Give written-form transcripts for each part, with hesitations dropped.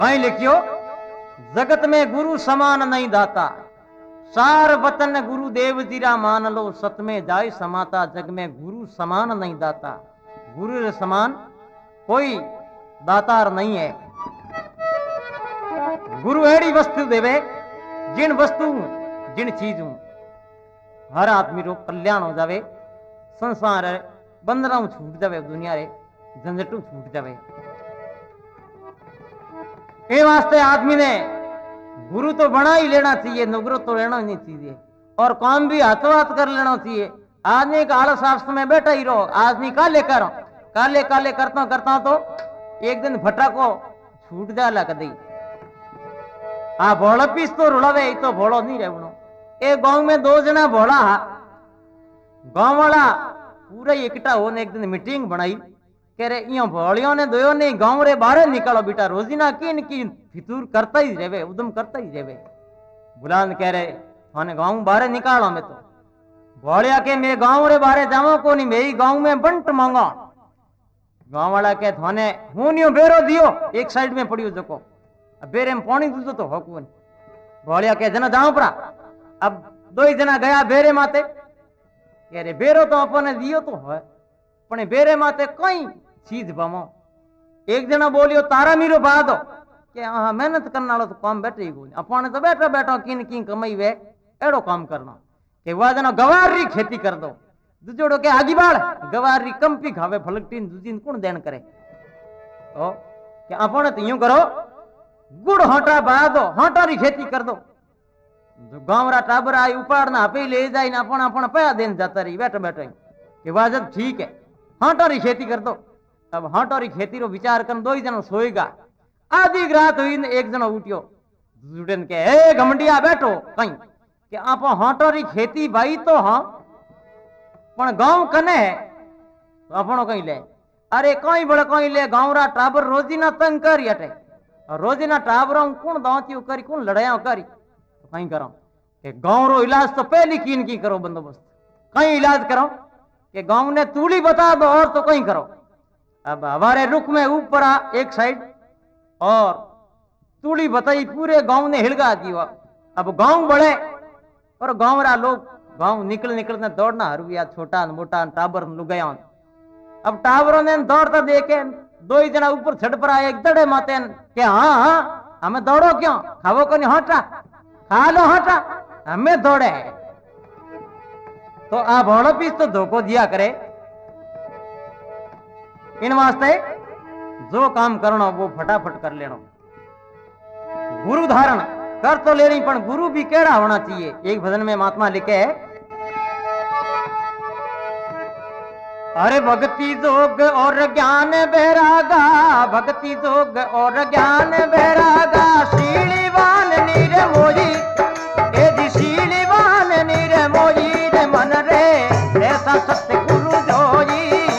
कहीं लिखियो, जगत में गुरु समान नहीं दाता, सार वतन गुरु देव जीरा मान लो, सत में जाय समाता, जग में गुरु समान नहीं दाता। गुरु रे समान कोई दातार नहीं है। गुरु एड़ी वस्तु देवे, जिन वस्तु जिन चीज हर आदमी रो कल्याण हो जावे, संसार बंधना छूट जावे, दुनिया रे झंझटू छूट जावे। ए वास्ते आदमी ने गुरु तो बना ही लेना चाहिए, नुगरो तो लेना ही नहीं चाहिए, और काम भी हाथों हाथ कर लेना चाहिए। आदमी का आलस आलस में बैठा ही रहो, आदमी काले करो, काले काले करता करता तो एक दिन भट्टा को छूट जा लग दी। आ भोला पीस तो रुलावे, तो भोलो नहीं रहनो। एक गांव में दो जना भोला हा, गांव वाला पूरा इकट्ठा होने एक दिन मीटिंग बनाई, कह रहे यो भोलियों ने दोयो ने गांव रे बाहर निकालो बेटा, रोजीना की फितूर करता ही रेवे, उदम करता ही रेवे। बुलान कह रहे थाने गांव बाहर निकालो, मैं तो भोलिया के मैं गांव रे बाहर जावा को नहीं, मेरी गांव में बंट मांगा। गांव वाला के थाने हूं नियो बेरो दियो, एक साइड में पड़ियो जको, अब बेरे में पानी दूजो तो हकू। भोलिया के जना जाओ परा, अब दो ही जना गया बेरे माते, कह रहे बेरो तो अपने दियो तो है, पण बेरे माते कई चीज बमो। एक जना बोलियो तारा मीरो बा दो, के हाँ मेहनत करने वाला तो काम बैठे ही कोई, अपने तो बैठा बैठा किन किन कमाई वे एड़ो काम करना। के वह जना गवार री खेती कर दो, दूजोड़ो के आगी बाल गवार री कंपी खावे फलकटीन, दूजी कौन देन करे। तो के अपने तो यूं करो, गुड़ हटा बा दो, हटा री खेती कर दो। जो गांव रा टाबर आई उपाड़ना आपे ले जाए ना, अपन अपन पया देन जाता रही बैठे बैठे के वाजब ठीक है, हांटा री खेती कर दो। अब हांटा री खेती रो विचार कर दो ही जना सोएगा। आधी रात हुई ने एक जना उठियो, जुड़न के ए घमंडिया बैठो कहीं कि आप हांटा री खेती भाई तो हाँ, पण गांव कने है तो अपनो कहीं ले। अरे कहीं बड़े कहीं ले, गांव रा टाबर रोजीना तंग करी हटे, और रोजीना टाबरों कौन दांतियो करी, कौन लड़ाया करी, तो कहीं करो कि गांव रो इलाज तो पहली कीन की करो बंदोबस्त, कहीं इलाज करो कि गांव ने तूड़ी बता दो और तो कहीं करो। अब हमारे रुख में ऊपर एक साइड और तूड़ी बताई, पूरे गांव ने हिलगा दिया। अब गांव बढ़े और गांव रा लोग गांव निकल निकल ने दौड़ना हरविया, छोटा मोटा टाबर लुगाया। अब टाबरों ने दौड़ता देखे दो ही जना ऊपर छड़ पर आए, एक दड़े माते के हाँ हाँ हमें दौड़ो क्यों, खावो को नहीं, हटा खा लो हटा, हमें दौड़े। तो आप भोलो पीस तो धोखो दिया करे। इन वास्ते जो काम करना वो फटाफट कर लेना। गुरु धारण कर तो लेनी, पर गुरु भी केड़ा होना चाहिए। एक भजन में महात्मा लिखे है, अरे भक्ति जोग और ज्ञान बैरागा, भक्ति जोग और ज्ञान बैरागा, शीलीवान नीर मोजी ए शीलीवान नीर मोजी रे मन रे, ऐसा सत्य गुरु जोई।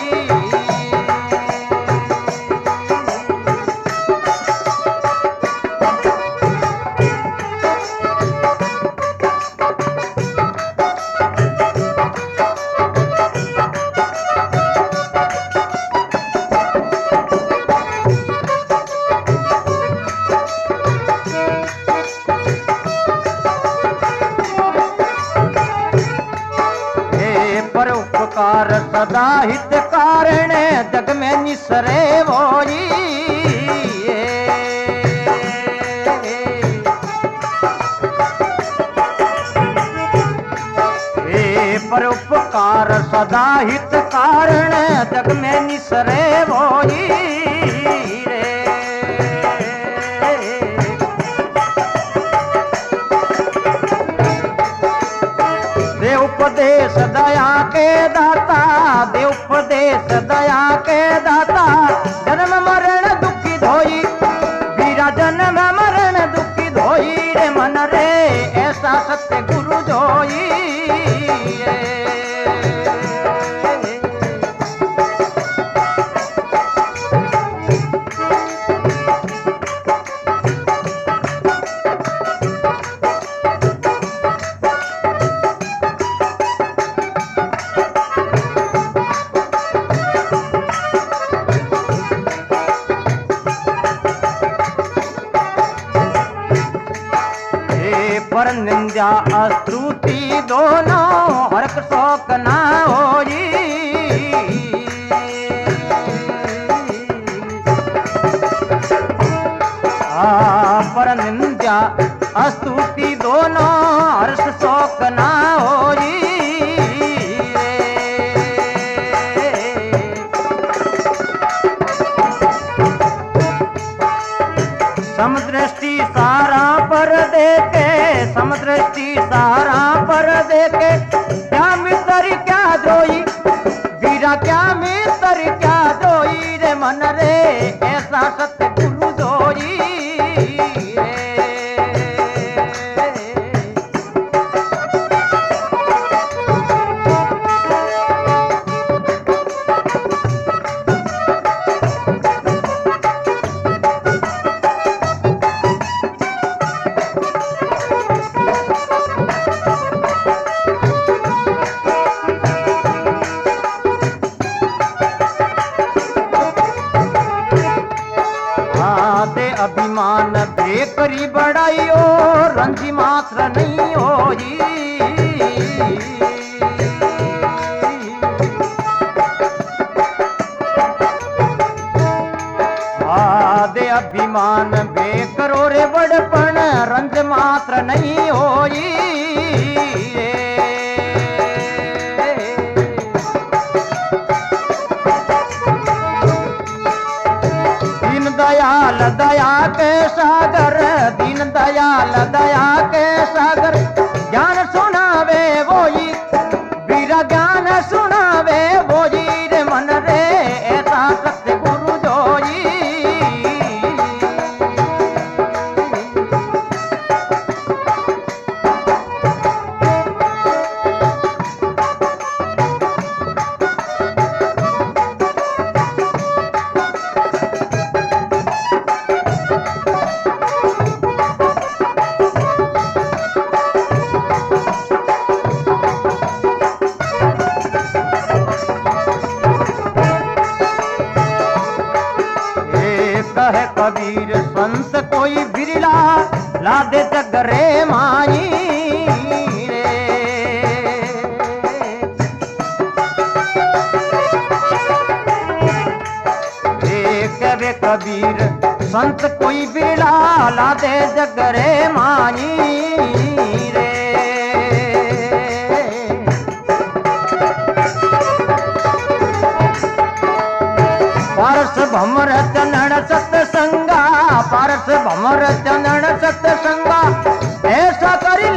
परोपकार सदा हित कारण, जग में निसरे वोई। परोपकार सदा हित कारण, जग में निसरे वोई रे। दे उपदेश दया के दाता, दे उपदेश दया के दाता, जन्म मरण दुखी धोई, वीरा जन्म मरण दुखी धोई रे मन रे, ऐसा सत्य गुरु जोई रे। पर निंदा स्तुति दोनों हर्क शोक ना होई। पर निंदा स्तुति दोनों हर्ष शोक ना होई। समदृष्टि सारा पर देखे, समदृष्टि सारा पर देखे, क्या मित्र क्या द्रोही, वीरा क्या मित्र क्या द्रोही रे मन रे, ऐसा सतगुरु दोई अभिमान बेकरी बढ़ाइयो, रंजी मात्र नहीं होई। आदे अभिमान बेकरो रे बड़पन, रंज मात्र नहीं होई। दयाल दया के सागर, दीन दयाल दया के सागर, ज्ञान सुनावे वोई, वीरा ज्ञान सुनावे वोई रे मन रे, ऐसा सतगुरु जोई। कहे कबीर संत कोई बिरला, लादे जग रे माई रे। कहे कबीर संत कोई बिरला, लादे जग रे माई रे। पारस भमर चंदन सत्संगा, पारस भमर चंदन सत्संगा, ऐसा करी